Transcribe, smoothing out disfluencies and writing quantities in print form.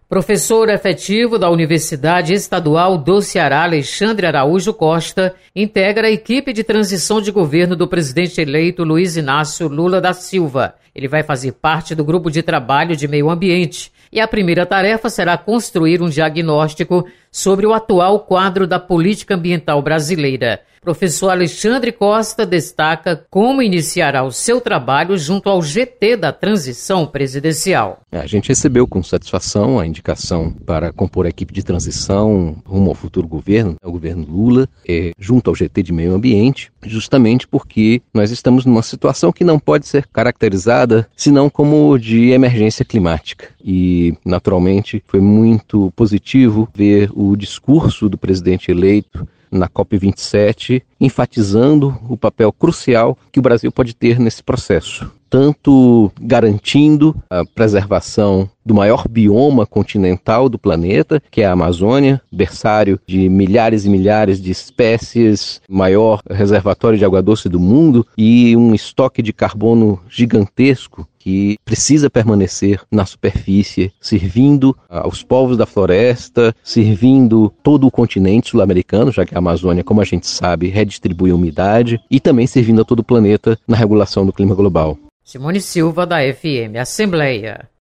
Professor efetivo da Universidade Estadual do Ceará, Alexandre Araújo Costa, integra a equipe de transição de governo do presidente eleito Luiz Inácio Lula da Silva. Ele vai fazer parte do grupo de trabalho de meio ambiente e a primeira tarefa será construir um diagnóstico sobre o atual quadro da política ambiental brasileira. Professor Alexandre Costa destaca como iniciará o seu trabalho junto ao GT da transição presidencial. A gente recebeu com satisfação a indicação para compor a equipe de transição rumo ao futuro governo, o governo Lula, junto ao GT de meio ambiente, justamente porque nós estamos numa situação que não pode ser caracterizada senão como de emergência climática. E, naturalmente, foi muito positivo ver o discurso do presidente eleito na COP27, enfatizando o papel crucial que o Brasil pode ter nesse processo, tanto garantindo a preservação do maior bioma continental do planeta, que é a Amazônia, berçário de milhares e milhares de espécies, maior reservatório de água doce do mundo e um estoque de carbono gigantesco que precisa permanecer na superfície, servindo aos povos da floresta, servindo todo o continente sul-americano, já que a Amazônia, como a gente sabe, redistribui a umidade, e também servindo a todo o planeta na regulação do clima global. Simone Silva, da FM Assembleia.